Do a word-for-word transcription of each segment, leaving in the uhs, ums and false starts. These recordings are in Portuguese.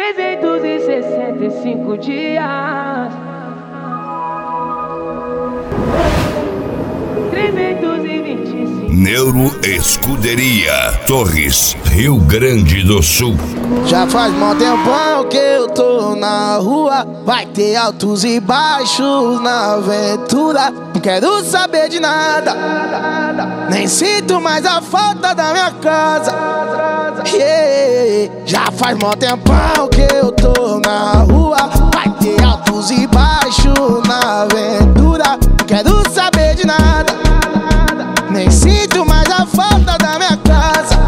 trezentos e sessenta e cinco dias, trezentos e vinte e cinco. Neuro Escuderia, Torres, Rio Grande do Sul. Já faz mó tempão que eu tô na rua. Vai ter altos e baixos na aventura. Não quero saber de nada, nem sinto mais a falta da minha casa. Yeah. Já faz mó tempão que eu tô na rua. Vai ter altos e baixos na aventura. Não quero saber de nada, nem sinto mais a falta da minha casa.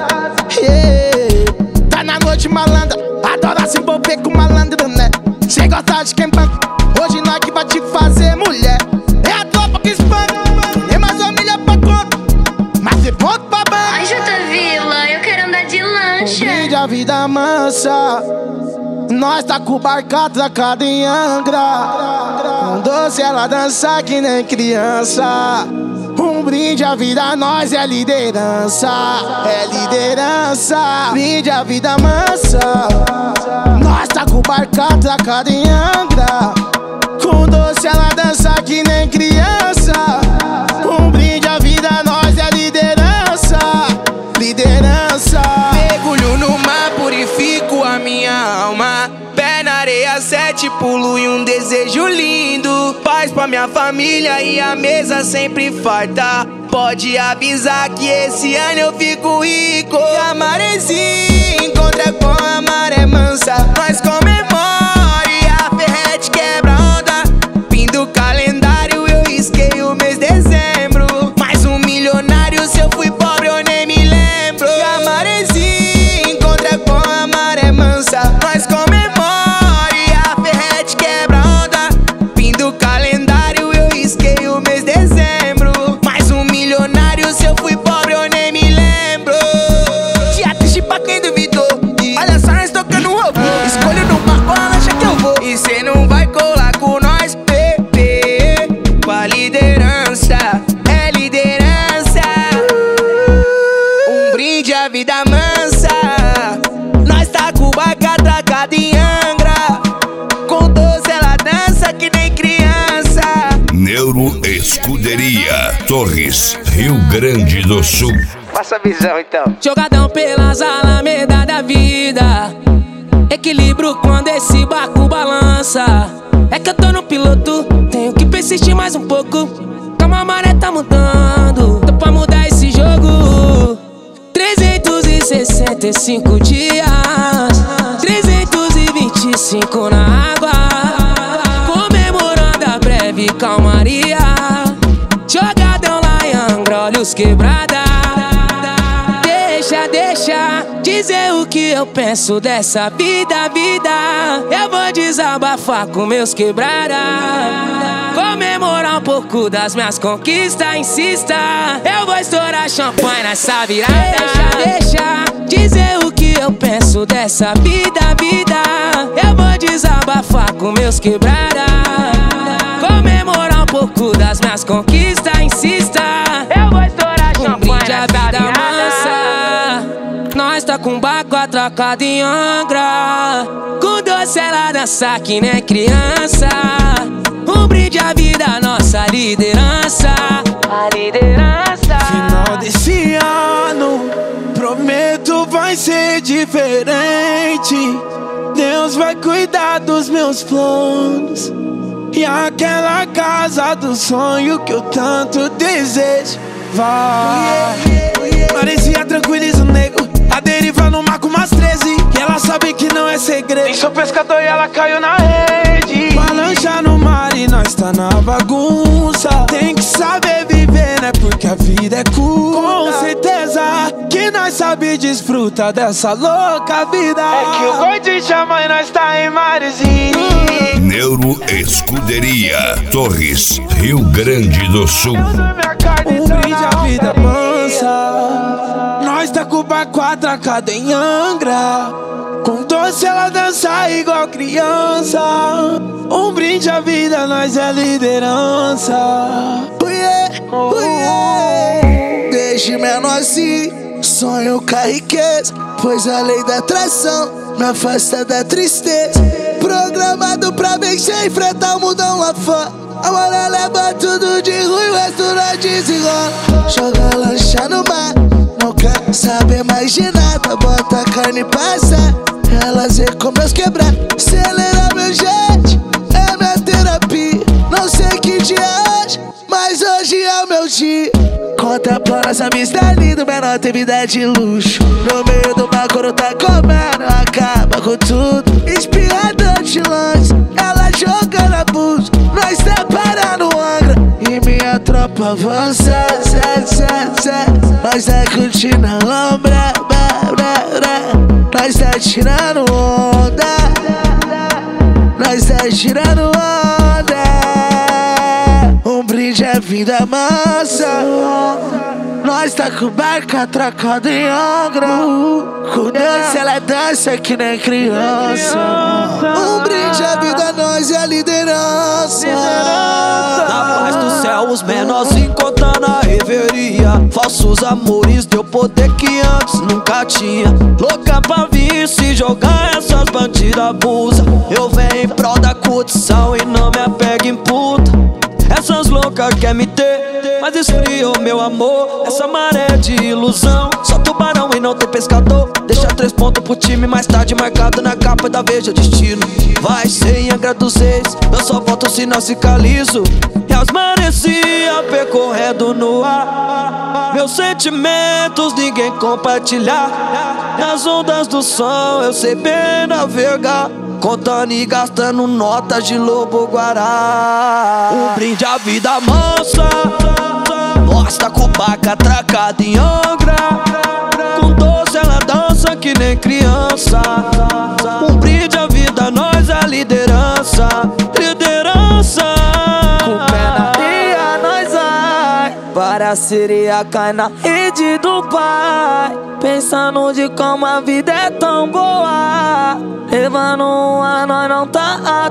Yeah. Tá na noite malandra, adora se envolver com malandro, né? Cê gosta de quem banca, hoje nós que vai te fazer mulher. É a tropa que espanca, tem mais família pra conta, mas tem ponto pra banca. Ai, Jota Vila, eu quero andar de lancha. Um brinde a vida mansa, nós tá com o barco atracado em Angra. Com doce ela dança que nem criança. Um brinde à vida, nós é liderança, é liderança. Brinde à vida mansa, nós tá com o barco atracado em Angra. Com doce ela dança que nem criança. Um brinde à vida, nós é liderança, liderança. Mergulho no mar, purifico a minha alma. Pé na areia, sete pulo e um desejo lindo. Paz pra minha família e a mesa sempre farta. Pode avisar que esse ano eu fico rico. E a maresia encontra com a maré mansa. Nós comemora e a ferrete quebra onda. Fim do calendário eu risquei o mês de dezembro. Mais um milionário, se eu fui pobre eu nem me lembro. E a maresia encontra com a maré mansa. Nós comemora e a ferrete quebra onda. Fim do calendário eu risquei o mês de dezembro. Mais um milionário, se eu fui pobre eu nem me lembro. Dia triste pra quem duvidou. Olha só nós tocando robô. Escolho no barco a lancha que eu vou. E cê não vai colar com nós, bebê. Com a liderança, é liderança. Um brinde à vida mansa. Nós tá com o barco atracado em Angra. Com doce ela dança que nem criança. Neuro Escuderia, Torres, Rio Grande do Sul. Passa a visão então. Jogadão pelas alamedas da vida, equilíbrio quando esse barco balança. É que eu tô no piloto, tenho que persistir mais um pouco. Calma, a maré tá mudando, tô pra mudar esse jogo. trezentos e sessenta e cinco dias, trezentos e vinte e cinco na água, comemorando a breve calmaria. Jogadão lá em Angra, olhos quebrada. Deixa, deixa dizer o que eu penso dessa vida, vida. Eu vou desabafar com meus quebrada, comemorar um pouco das minhas conquistas, insista. Eu vou estourar champanhe nessa virada. Deixa, deixa dizer o que eu penso dessa vida, vida. Eu vou desabafar com meus quebrada, comemorar um pouco das minhas conquistas, insista. Eu vou estourar champanhe nessa virada. Nós tá com o barco atracado em Angra. Com doce ela dança que nem criança. Um brinde à vida, nossa liderança, a liderança. Final desse ano, prometo vai ser diferente. Deus vai cuidar dos meus planos. E aquela casa do sonho que eu tanto desejo vai. Parecia tranquiliza o nego, a deriva no mar com umas treze. E ela sabe que não é segredo. Nem sou pescador e ela caiu na rede. Balança no mar e nós tá na bagunça. Tem que saber viver, né? Porque a vida é curta. Com certeza que nós sabe desfrutar dessa louca vida. É que o gordinho chama e nós tá em marezinho. Neuro Escuderia, Torres, Rio Grande do Sul. Um brinde à vida mansa. Nós tá com o barco atracado em Angra. Com doce ela dança igual criança. Um brinde à vida, nós é liderança. Oh yeah, oh yeah. Deixe menor assim, sonho com a riqueza, pois a lei da atração me afasta da tristeza. Programado pra vencer, enfrentar o mundão lá fora. Agora leva tudo de ruim, o resto nós desenrola. Joga lancha no mar, não quer saber mais de nada. Bota a carne e passa, elas vê como eu quebrar. Acelera meu jeito, é minha terapia. Não sei que dia é hoje, mas hoje é o meu dia. Contemplando essa amizade linda, menor tem vida de luxo. No meio do mar, quando tá comendo, acaba com tudo. Inspirador de longe, ela jogando abuso. Nós tá parando o Angra e minha tropa avança, zé, zé, zé. Nós tá curtindo a lombra, blá, blá, blá. Nós tá tirando onda, nós tá tirando onda. Um brinde é vida mansa. Nós tá com barca atracada em Angra. Com dança ela dança que nem criança. Um brinde é vida, nós é a liderança. Na paz do céu os menorzinhos contando a reveria. Falsos amores deu poder que antes nunca tinha. Louca pra vir se jogar, essas bandidas abusa. Eu venho em prol da curtição e não me apego em puta. Essas loucas quer me ter, mas esfriou meu amor. Essa maré de ilusão, só tubarão e não tem pescador. Deixa três pontos pro time, mais tarde marcado na capa da Veja Destino. Vai ser em Angra dos Reis, eu só volto se não ficar liso. E as marecia percorrendo no ar. Meus sentimentos ninguém compartilhar. Nas ondas do som eu sei bem navegar, contando e gastando notas de lobo-guará. Um brinde à vida mansa. Nós tá com barca atracada em Angra. Com doce ela dança que nem criança. Um brinde à vida, nós é a liderança. Liderança. Com pé na areia nós vai, para a sereia cai na rede do pai. Pensando de como a vida é tão boa, levando um ar, nós não tá à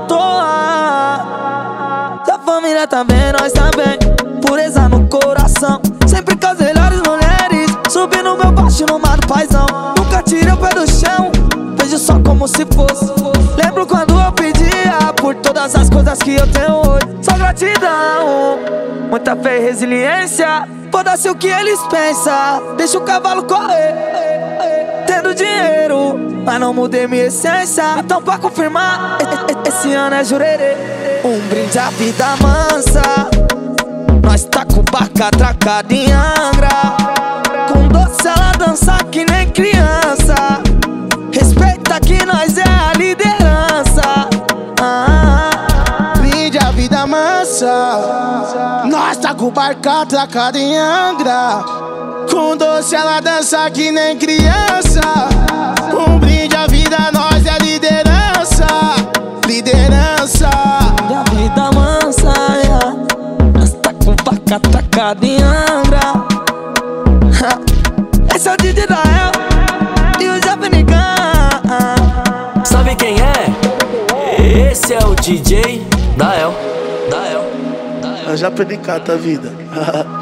toa. Se a família tá bem, nós tá bem. Pureza no coração, sempre com as melhores mulheres. Subindo meu baixo no mar do paizão. Nunca tirei o pé do chão, vejo só como se fosse. Lembro quando eu pedia por todas as coisas que eu tenho hoje. Só gratidão, muita fé e resiliência. Foda-se o que eles pensam, deixa o cavalo correr. Tendo dinheiro, mas não mudei minha essência. Então pra confirmar, esse ano é jurerê. Um brinde à vida mansa. Nós tá com barca atracada em Angra. Com doce ela dança que nem criança. Respeita que nós é a liderança. ah, Brinde a vida mansa. Nós tá com barca atracada em Angra. Com doce ela dança que nem criança. Um brinde à vida, nós é a liderança. Liderança. Brinde à vida mansa, yeah. Nós tá com barca atracada em Angra. Esse é o D J Dael e o Japanican. Sabe quem é? Esse é o D J Dael. Dael. É o Japanican da vida.